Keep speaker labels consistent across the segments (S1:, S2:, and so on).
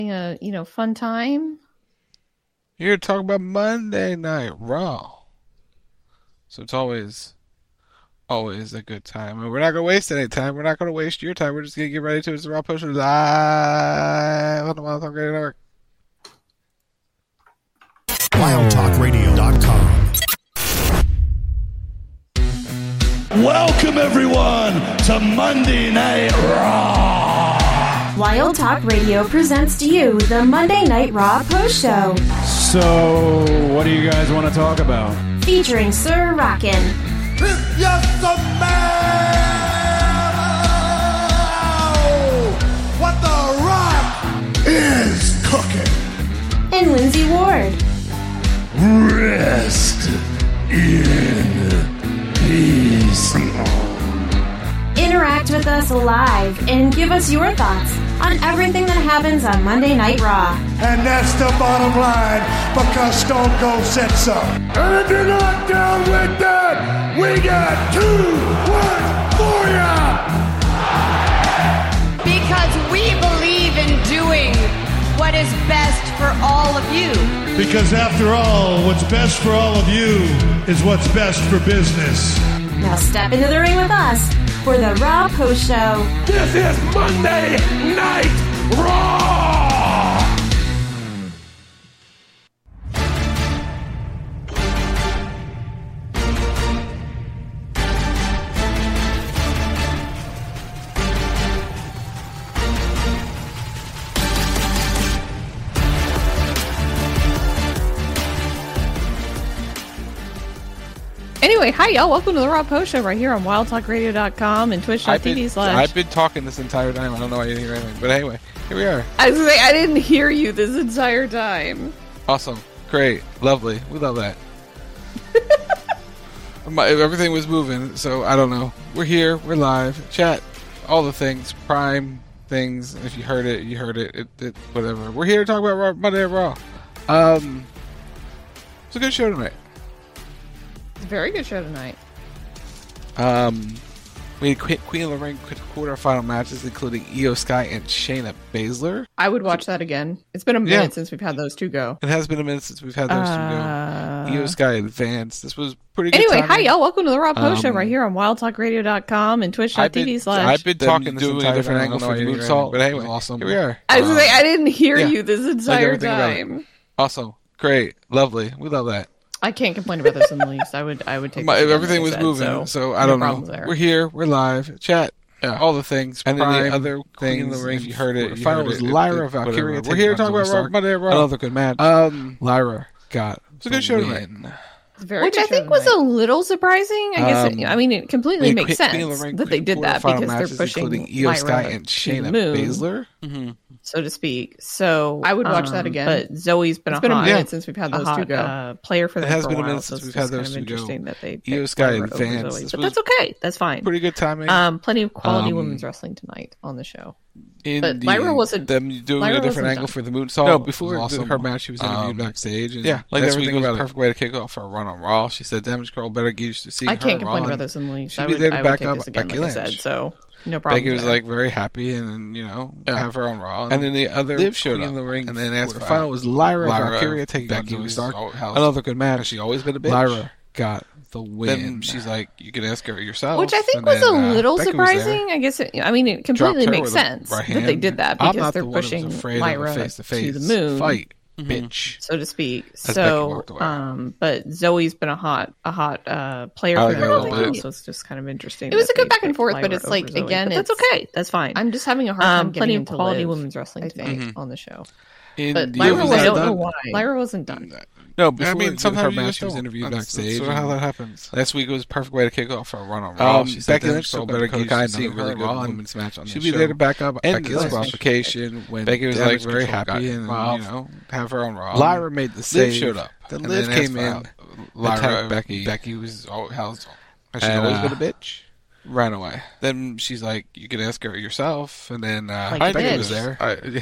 S1: fun time.
S2: You're here to talk about Monday Night Raw. So it's always a good time. And we're not going to waste any time. We're not going to waste your time. We're just going to get ready to. It's the Raw Post Show live on the Wild Talk Radio Network.
S3: WildTalkRadio.com.
S4: Welcome, everyone, to Monday Night Raw.
S5: Wild Talk Radio presents to you the Monday Night Raw Post Show.
S6: So, what do you guys want to talk about?
S5: Featuring Sir Rockin'.
S4: It's just a man. What the Rock is cooking.
S5: And Lindsay Ward.
S4: Rest in peace.
S5: Interact with us live and give us your thoughts on everything that happens on Monday Night Raw.
S4: And that's the bottom line, because Stone Cold said so. And if you're not down with that, we got 2 words for ya.
S7: Because we believe in doing what is best for all of you.
S4: Because after all, what's best for all of you is what's best for business.
S5: Now step into the ring with us for the Raw Post Show.
S4: This is Monday Night Raw!
S1: Anyway, hi y'all. Welcome to the Raw Post Show right here on WildTalkRadio.com and Twitch.tv/.
S2: I've been talking this entire time. I don't know why you didn't hear anything. But anyway, here we are.
S1: I was gonna say, I didn't hear you this entire time.
S2: Awesome. Great. Lovely. We love that. Everything was moving, so I don't know. We're here. We're live. Chat. All the things. Prime things. If you heard it, you heard it. Whatever. We're here to talk about Raw, Monday Night Raw. It's a good show tonight.
S1: It's a very good show tonight.
S2: We had Queen of the Ring quarterfinal matches, including Io Sky and Shayna Baszler.
S1: I would watch that again. It's been a minute since we've had those two go.
S2: It has been a minute since we've had those two go. Io Sky advanced. This was pretty good.
S1: Anyway,
S2: timing.
S1: hi y'all. Welcome to the Raw Post Show right here on WildTalkRadio.com and Twitch.tv/.
S2: I've been talking this
S1: doing
S2: entire
S1: a different
S2: time.
S1: angle
S2: for the moonsault, but anyway, awesome. Here we are.
S1: I was gonna say, I didn't hear you this entire time.
S2: Awesome. Great. Lovely. We love that.
S1: I can't complain about this in the least. I would take
S2: everything was moving, so I don't know.
S1: There.
S2: We're here. We're live. Chat. Yeah. All the things. And then the other things.
S1: the
S2: Ring, if you heard it.
S1: The
S2: final was Lyra Valkyria. We're here to talk about Monday Night Raw. Another good match. Lyra got It's a good show tonight.
S1: Which I think was a little surprising. I guess. It completely makes sense that they did that because they're pushing
S2: Io Sky
S1: Lyra
S2: and
S1: to
S2: Shayna
S1: the moon,
S2: Baszler,
S1: so to speak. So I would watch that again. But Zoe's been a minute since we've had those two go. Player for the
S2: it has been a minute since we've had those two go.
S1: Interesting that they
S2: Io Sky advanced,
S1: but that's okay. That's fine.
S2: Pretty good timing.
S1: Plenty of quality women's wrestling tonight on the show.
S2: But
S1: Lyra wasn't.
S2: Them doing a different angle for the moonsault. No, before her match, she was interviewed backstage. And like everything was a perfect way to kick off her run on Raw. She said, "Damage Control better get used to seeing her."
S1: I can't complain about this in the least.
S2: She'd be there to back up
S1: Becky Lynch. So no problem.
S2: Becky was like very happy, and have her on Raw. And then the other Liv showed up in the ring, and then after the final was Lyra Valkyria taking Becky on Stark. Another good match. She always been a bitch. Lyra got the win. Then she's like, you can ask her yourself.
S1: Which I think was a little surprising. I guess it completely makes sense that they did that because they're pushing Lyra to the moon.
S2: Fight, bitch,
S1: so to speak. So, but Zoe's been a hot player for them, so it's just kind of interesting. It was a good back and forth, but it's like again, that's okay. That's fine. I'm just having a hard time getting into quality women's wrestling today on the show. But Lyra wasn't done.
S2: No, sometimes her match she was interviewed backstage. That's how that happens. Last week was a perfect way to kick off her run on Raw. She said Becky Lynch still better get to see her Raw women's match on the show. She'd be there to back up Becky's qualification when Becky was like very happy and have her on Raw. Lyra made the save. Liv showed up. Then Liv came in. Lyra Becky. Becky was has she always been a bitch? Ran away. Then she's like, you can ask her yourself. And then Becky was there.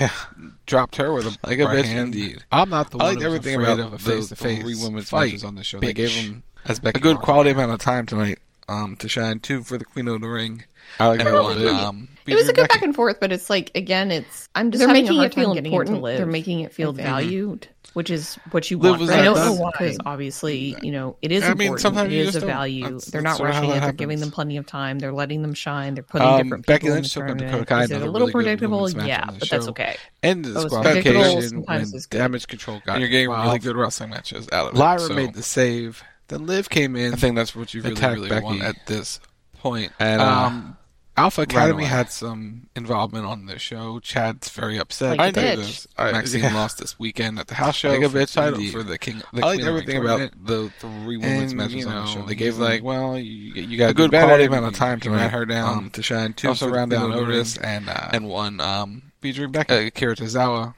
S2: Dropped her with a bitch indeed. I'm not the one. I liked everything about the face-to-face women's matches on the show. They gave them a good quality amount of time tonight. to shine. 2 for the Queen of the Ring.
S1: I like that one. It was a good back and forth, but it's like, again, they're making it feel important. They're making it feel valued, which is what you want. I don't know why, because obviously, it is important. It is a value. They're not rushing it. They're giving them plenty of time. They're letting them shine. They're putting different people in the tournament. Is it a little predictable? Yeah, but that's okay.
S2: And the disqualification when Damage Control got, and you're getting really good wrestling matches out of it. Lyra made the save. Then Liv came in. I think that's what you really want at this point. And Alpha Academy had some involvement on the show. Chad's very upset. Maxine lost this weekend at the house show for the title for the King. I like everything about the 3 women's matches on the show. They gave you got a good quality amount of time to run her down to shine. 2 also round down Otis and 1 Akira Tozawa.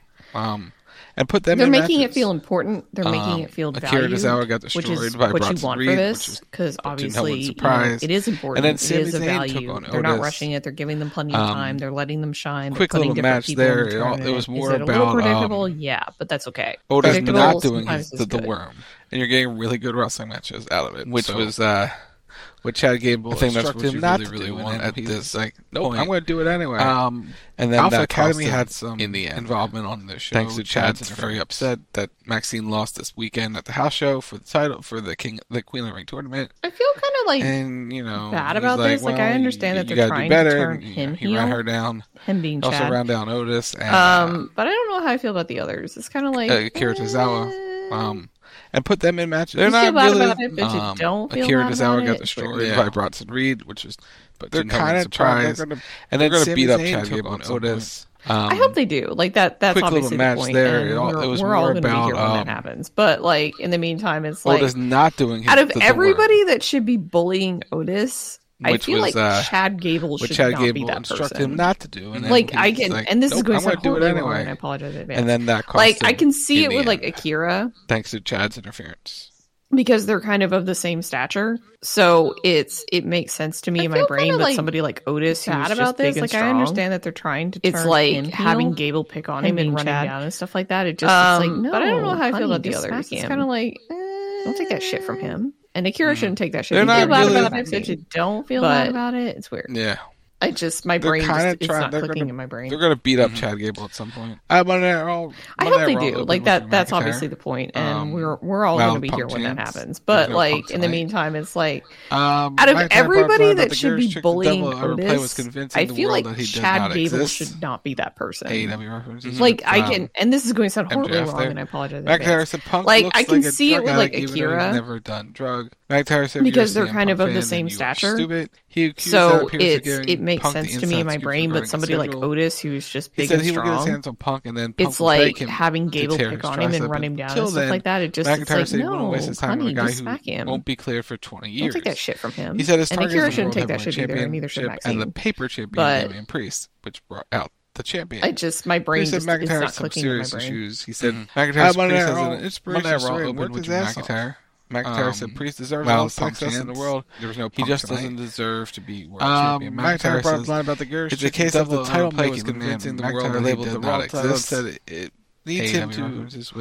S2: And put them.
S1: They're making it feel important. They're making it feel valued.
S2: Akira Tozawa got destroyed by
S1: what you want for this, because obviously it is important. And then it is a value. They're not rushing it. They're giving them plenty of time. They're letting them shine.
S2: Quick little match there. It was more about.
S1: Is it a little predictable? Yeah, but that's okay.
S2: Otis not doing the worm, and you're getting really good wrestling matches out of it, which was. What Chad Gable, I think that's what you really want at this nope, I'm going to do it anyway. And then Alpha Academy had some involvement on the show. Thanks to Chad's very upset that Maxine lost this weekend at the house show for the title for the Queen of the Ring tournament.
S1: I feel kind of bad about this. Well, I understand that they're trying to turn him heel.
S2: He ran her down.
S1: Him being Chad.
S2: Also ran down Otis. And,
S1: but I don't know how I feel about the others. It's kind of like
S2: Akira Tozawa. And put them in matches.
S1: They're not really. Akira
S2: Tozawa got destroyed by Bronson Reed, but they're kind of trying. And they're going to beat up Chad Gable and Otis.
S1: I hope they do. That's obviously the point. There. We're all going to be here when that happens. But in the meantime, it's
S2: Otis not doing.
S1: Out of everybody that should be bullying Otis, I feel like Chad Gable should not be that person.
S2: Him not to do. And
S1: and this is going to sound horribly wrong, and I apologize in advance.
S2: And then that cost
S1: I can see it with Akira,
S2: thanks to Chad's interference,
S1: because they're kind of the same stature. So it makes sense to me in my brain that somebody like Otis who's just about this. I understand that they're trying to. It's like having Gable pick on him and running down and stuff like that. It just no, but I don't know how I feel about the others. It's kind of don't take that shit from him. And Akira shouldn't take that shit.
S2: They're not
S1: bad about it. Don't feel bad about it. It's weird.
S2: Yeah.
S1: My brain it's not clicking in my brain.
S2: They're going to beat up Chad Gable at some point. I
S1: hope they do. That's obviously the point, and we're all going to be here when that happens. But in the meantime, it's out of everybody that should be bullying Otis, I feel like Chad Gable should not be that person.
S2: AEW references.
S1: I can, and this is going to sound horribly wrong, and I apologize. I can see it with Akira.
S2: Never done drug.
S1: Because they're kind of the same stature. So it makes sense to me in my brain, but somebody like Otis, who's just big and strong, he would get his hands on
S2: Punk, and then
S1: Punk it's like having Gable pick on him and run him down and stuff like that. It just it's like, no, honey, just smack him.
S2: Won't be cleared for 20 years.
S1: Don't take that shit from him.
S2: He said his
S1: target is the World Heavyweight Championship
S2: and the paper champion, Damian Priest, which brought out the champion.
S1: My brain just is not clicking in my brain.
S2: He said McIntyre's Priest has an inspiration story open with McIntyre. McIntyre said Priest deserves all the success in the world. There was no He just doesn't deserve to be world champion. McIntyre brought a line about the Gersh. It's a case of the title play was convincing the world that labeled the world title said it needs him to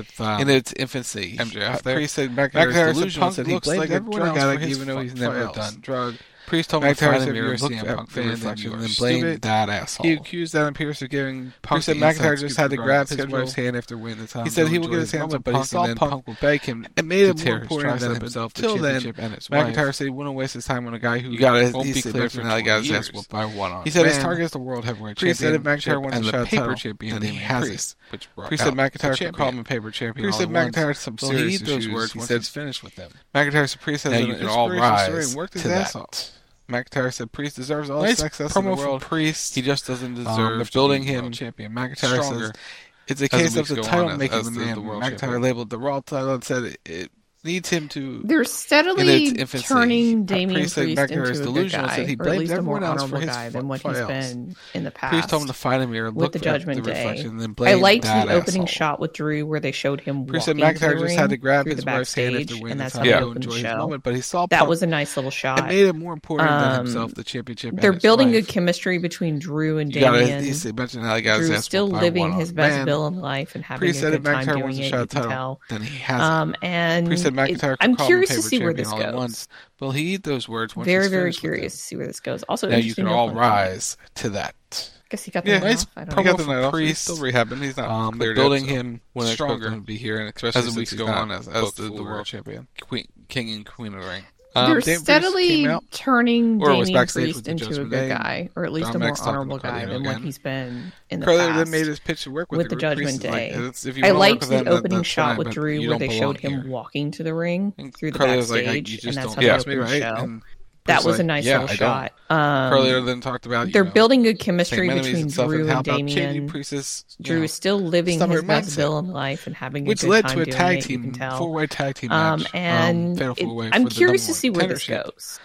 S2: in its infancy. MJF there. Priest said McIntyre delusional said he blamed everyone else even though he's never done drug. Priest told McIntyre said you're a CM Punk fan and then blamed that asshole. He accused Adam Pearce of giving Punk. He said McIntyre just had to grab his wife's hand after winning the title. He said he would get his hands on Punk, and then Punk would beg him and made it more important than himself. Till then, McIntyre said he wouldn't waste his time on a guy who won't be cleared for 20 years. He said his target is the world heavyweight champion. Priest said if McIntyre wants a shot paper champion, then he has it. Priest said McIntyre could call him a paper champion. Priest said McIntyre had some serious issues. He said he's finished with them. McIntyre said Priest has an inspirational story and worked his ass off. McIntyre said Priest deserves all the success in the world. Priest. He just doesn't deserve building him champion. McIntyre says it's a case of the title making the man. McIntyre labeled the Raw title and said it needs him to.
S1: They're steadily turning Damian Priest into a good guy, or at least a more honorable guy than what he's been in the past.
S2: Priest told him to find a mirror,
S1: with the Judgment Day. I liked the opening shot with Drew where they showed him walking to the ring had to grab his wife's hand and that's how they opened the show.
S2: But he saw
S1: that was a nice little shot.
S2: It made it more important than himself, the championship.
S1: They're building good chemistry between Drew and Damian.
S2: Drew's
S1: still living his best bill in life and having a good time doing it. You can tell.
S2: Then he has
S1: and
S2: said McIntyre.
S1: I'm curious to see where this goes.
S2: Will he eat those words? Once
S1: very, very curious to see where this goes. Also,
S2: now you can all rise to that.
S1: I guess he got the night off. I don't know.
S2: He got the night off. He's still rehabbing. He's not building him stronger to be here, and especially as the weeks go on as the world champion, king and queen of the ring.
S1: They're steadily turning Damian Priest into a good guy, or at least a more honorable guy than what he's been in the past.
S2: Carlito then made his pitch to work with
S1: the Judgment Day. I liked the opening shot with Drew where they showed him walking to the ring through the backstage, and that's how they opened the show. That was a nice little shot.
S2: Carlito then talked about
S1: they're building good chemistry between Drew and Damian. Drew is still living his best villain life and having a good time doing it. Which led to a tag team,
S2: four-way tag team match.
S1: And I'm curious to see where this goes.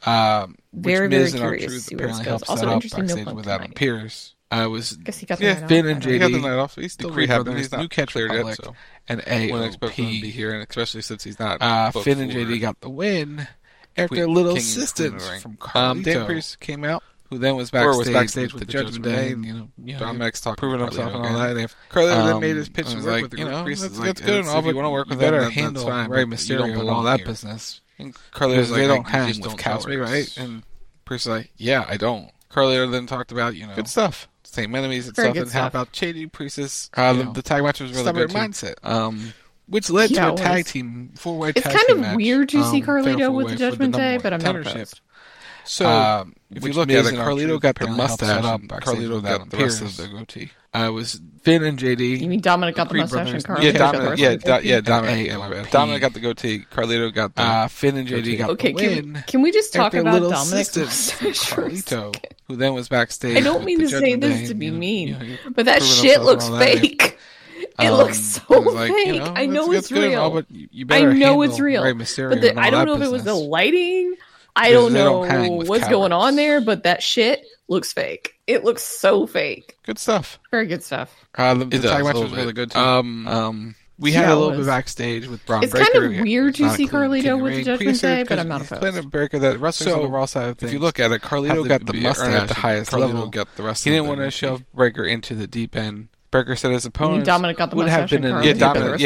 S1: Very, very curious to see where this goes. Also interesting no Punk tonight.
S2: Pierce.
S1: Guess he got the night off.
S2: Finn and JD. He got the night off. He's still rehabbing. He's not catch cleared yet, so. And AOP. To be here, and especially since he's not. Finn and JD got the win. After a little assistance from Carlito. Dan Priest came out, who then was backstage with the Judgment Day. Dominic's proving himself and all that. Carlito then made his pitch. Was like, that's good and all, but you want to work with them, that's fine. Rey Mysterio and all that business. And Carlito's like, they don't hang with cowards, right? And Priest was like, yeah, I don't. Carlito then talked about, good stuff. Same enemies and stuff, and how about Shady Priestess. The tag match was really good mindset. Which led to a tag team, four-way tag team match.
S1: It's kind of weird to see Carlito with the Judgment Day, but I'm not opposed.
S2: So, if you look at it, Carlito got the mustache, Carlito got the rest of the goatee. It was Finn and JD.
S1: You mean Dominic got the mustache and Carlito got the rest?
S2: Yeah, Dominic. Dominic got the goatee. Carlito got the Finn and JD got the win.
S1: Can we just talk about Dominic's mustache?
S2: Carlito, who then was backstage.
S1: I don't mean to say this to be mean, but that shit looks fake. It looks so fake. I know it's real. I know it's real. But I don't know if it was the lighting. I don't know what's going on there, but that shit looks fake. It looks so fake.
S2: Good stuff.
S1: Very good stuff.
S2: The tag match was really good too. We had a little bit backstage with Braun Breaker.
S1: It's kind of weird to see Carlito with the Judgment Day, but I'm not opposed.
S2: Breaker, that wrestlers on the Raw side of things. If you look at it, Carlito got the mustache at the highest level. He didn't want to shove Breaker into the deep end. Breaker said his opponent
S1: Dominic got the mustache.
S2: Dominic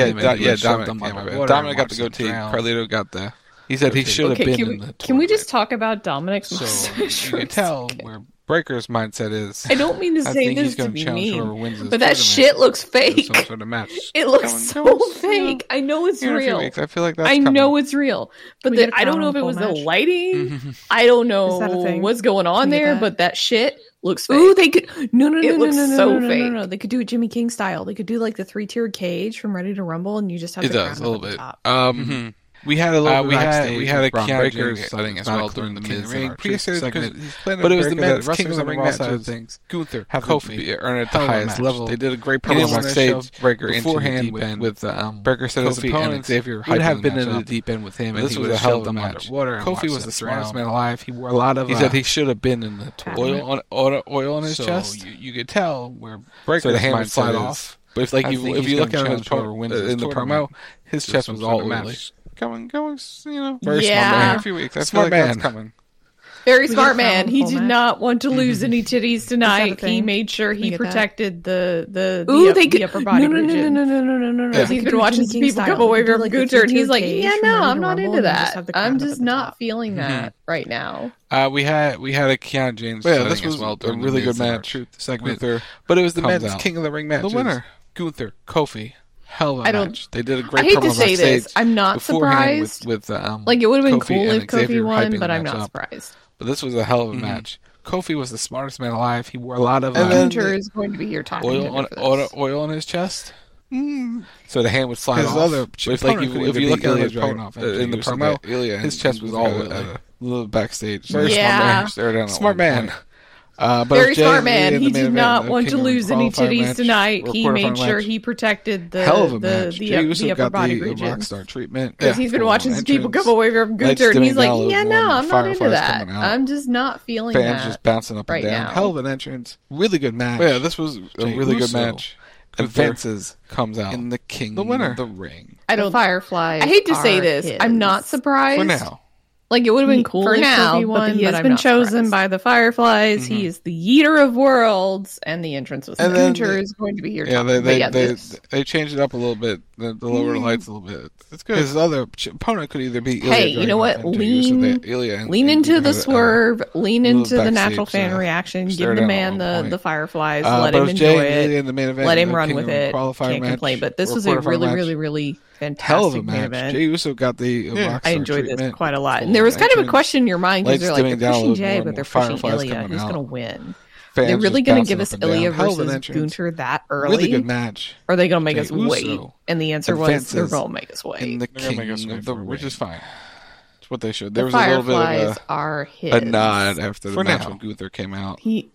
S2: got the goatee. Carlito got the. He said he should have been in the.
S1: Can we just talk about Dominic's mustache?
S2: You can tell where Breaker's mindset is.
S1: I don't mean to say this to be mean, but that shit looks fake.
S2: Some sort of match.
S1: It looks so fake. I know it's real.
S2: I feel like that's
S1: I know it's real, but I don't know if it was the lighting. I don't know what's going on there, but that shit looks fake.
S5: Ooh, they could. No.
S1: It looks so fake.
S5: No. They could do it Jimmy King style. They could do like the 3-tiered cage from Ready to Rumble, and you just have
S2: the crown a little bit. Top. We had a little. We had a Breaker setting as well during the Miz ring segment, but it was the men's King of the Ring match of things. Gunther, Kofi earned at the highest level. They did a great promo backstage. Breaker beforehand into the deep end with Breaker said his opponent Xavier would have been in the deep end with him, and this was a hell of a match. Kofi was the smartest man alive. He wore a lot of. He said he should have been in the oil on his chest. You could tell where Breaker's hand would slide off. But if you look at him in the promo, his chest was all oily. Going, very smart man. A few weeks. Smart man. That's coming.
S1: Very smart man. He did not want to lose any titties tonight. He made sure he protected the upper body region. No. He's been watching some people come away from Gunther, and he's like, I'm not into that. I'm just not feeling that right now.
S2: We had a Kiana James. Yeah, this was a really good match. Segment, but it was the men's King of the Ring match. The winner, Gunther, Kofi. Hell of a match. They did a great promo backstage.
S1: I hate to say this. I'm not surprised.
S2: With
S1: like, it would have been cool if Kofi won, but I'm not surprised.
S2: But this was a hell of a match. Kofi was the smartest man alive. He wore a lot of
S1: Gunther is going to be here talking
S2: oil on his chest. So the hand would slide off. If you look at his opponent in the promo, his chest was all a little backstage. Very smart man.
S1: Very smart man. He did not want to lose any titties tonight. He made sure he protected the upper body region.
S2: Rockstar treatment.
S1: Because he's been watching some people come away from Gunther, and he's like, I'm not into that. I'm just not feeling that.
S2: Fans just bouncing up and down. Hell of an entrance. Really good match. Yeah, this was a really good match. Advances comes out in the King of the Ring.
S1: Firefly. I hate to say this. I'm not surprised.
S2: For now.
S1: Like, it would have been cool for now, but he has been chosen by the Fireflies. Mm-hmm. He is the Yeeter of Worlds, and the entrance was Gunter is going to be here.
S2: Yeah, they changed it up a little bit. The lower lights a little bit. It's good. His other opponent could either be Ilya.
S1: Hey, you know what? Lean into the swerve. Lean into the natural fan reaction. Give the man the Fireflies. Let him enjoy it. Let him run with it. Can't complain. But this was a really, really, really fantastic main event.
S2: Jey Uso got the
S1: I enjoyed this quite a lot. And there was kind of a question in your mind because they're like, they're pushing Jey, but they're pushing Ilya. Who's going to win? They're really going to give us Ilya versus Gunter that early?
S2: Really good match.
S1: Or are they going to make us wait? And the answer was, they're going to make us wait.
S2: And the king, which is fine. What they should. There was a little bit of a nod after the match when Gunther came out.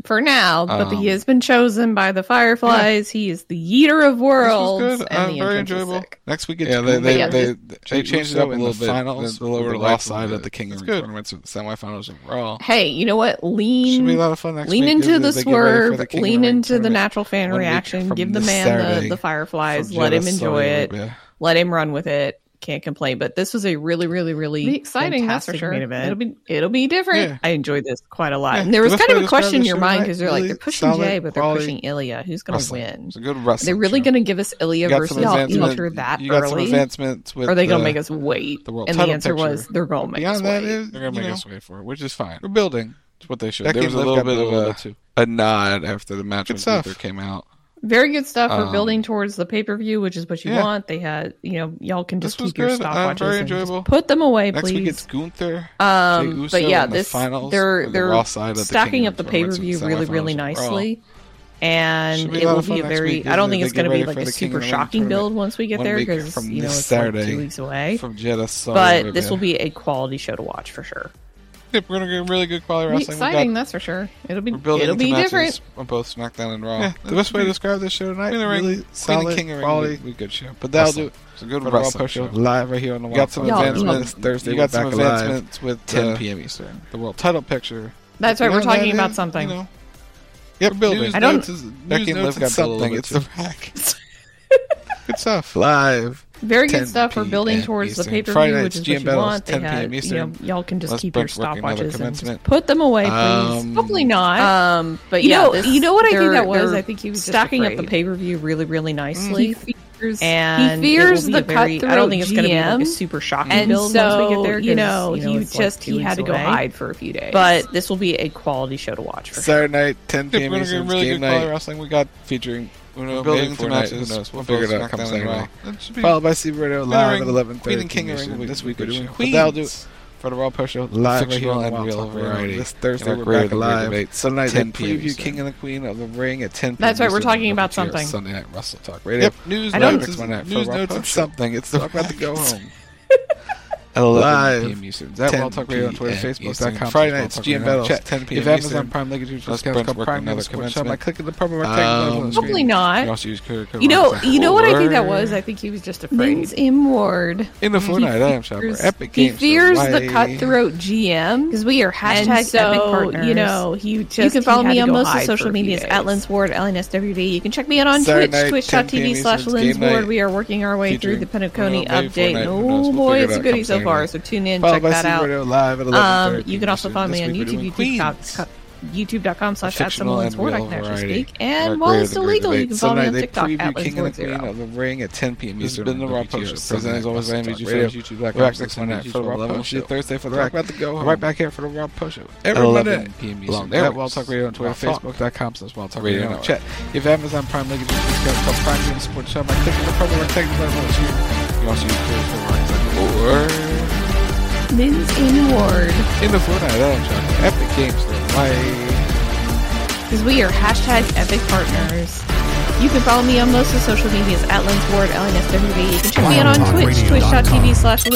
S1: But he has been chosen by the Fireflies. Yeah. He is the Yeeter of Worlds. And the
S2: very enjoyable. Next we get they changed it up a little bit. Finals, the lower left side of the King of Ring tournaments with the semifinals of Raw.
S1: Hey, you know what? Should be a lot of fun next week. Lean into the swerve. Lean into the natural fan reaction. Give the man the Fireflies. Let him enjoy it. Let him run with it. Can't complain, but this was a really, really, really
S3: exciting, that's for sure.
S1: Main event. It'll be different. Yeah. I enjoyed this quite a lot, and there was kind of a question in your mind because they're like, they're pushing Jey, but they're pushing Ilya. Who's going to win?
S2: It's a good wrestling.
S1: They're really going to give us Ilya versus Gunter that
S2: early? Some advancements with
S1: or are they going to make us wait? And the answer was they're going to make us wait.
S2: They're going to make us wait for it, which is fine. We're building. That's what they should. There was a little bit of a nod after the match when Gunther came out.
S1: Very good stuff for building towards the pay-per-view, which is what you want. They had, y'all can just keep your stopwatches
S2: very enjoyable.
S1: Put them away,
S2: Next
S1: please.
S2: Next week it's Gunther,
S1: Jey Uso, but yeah, they're stacking up the pay-per-view really, really nicely. And it will be a very, I don't think it's going to be like a super shocking build once we get there because, it's Saturday, like 2 weeks away.
S2: From Jeddah,
S1: but this will be a quality show to watch for sure.
S2: Yep, we're gonna get really good quality wrestling.
S1: Exciting, that's for sure. It'll be different
S2: on both SmackDown and Raw. Yeah, the best way to describe this show tonight, really solid, quality, good show. But that'll do it. It's a good Raw show live right here on the Wild. Got some advancements Thursday. You got some advancements with 10 p.m. Eastern. The world title picture.
S1: That's right. We're talking about something.
S2: Yep, we're building.
S1: I don't.
S2: Becky and Liv got something. It's the rack. Good stuff. Live.
S1: Very good stuff for building towards the pay-per-view, which is what you want. They had, y'all can just keep your stopwatches and just put them away, please.
S3: Hopefully not.
S1: But you know what I think that was? I think he was stacking up the payper-view really, really nicely. He fears the cutthroat. I don't think it's going to be like a super shocking build once we get there. He had to go hide for a few days. But this will be a quality show to watch for
S2: Saturday night, 10 p.m. We're going to get really good quality wrestling. We got featuring. We're building into matches. Who knows? We'll figure it out. Come Saturday. Followed by CB Radio live at 11:30.
S1: Queen
S2: and King of Ring this week. We're doing Queens. That'll do it for the Raw Post Show live right here on Real Variety. This Thursday we're back live. Sunday night preview King and the Queen of the Ring at 10 p.m.
S1: That's right. We're talking about something.
S2: Sunday night Wrestle Talk Radio. Yep. News notes and something. It's about to go home. Live p.m. Eastern. That Wild Talk Radio on Twitter, Facebook.com. Friday nights, GM Battles, 10 p.m. If Amazon Prime Legacy just called Prime News, by clicking the purple rectangle.
S1: Hopefully not. You know what I think that was? I think he was just afraid. Vince M. Ward.
S2: In the Fortnite Item Shopper, Epic Games.
S1: He fears the cutthroat GM because we are hashtag Epic Partners. You can follow me on most of social medias at Lens Ward, LNSWD. You can check me out on Twitch, twitch.tv/LensWard. We are working our way through the Penacony update. Oh boy, it's a goodie so far. So tune in, check that out. You can also follow me on YouTube, youtube.com/@SimLensWard. I can actually speak. And while it's still legal, you can follow me on TikTok at LensWard0.
S2: of the Ring at 10 p.m. Eastern. This has been the Raw Post. Presented as always by YouTube.com/LensWard. For the Raw Post Show. Thursday for the Rack. About to go right back here for the Raw Post Show. Every Monday p.m. Eastern. At Wild Talk Radio on Twitter, Facebook.com/Wild Talk Radio on chat. If you have Amazon Prime, Legacy discount called Prime Game Support Show by clicking the purple rectangle button. You also use or
S1: Vince M. Ward.
S2: In the Fortnite Item Shop, Epic Games
S1: because we are hashtag Epic Partners. You can follow me on most of social medias at LensWard, LNSWD. You can check me out on Twitch, twitch.tv/LensWard.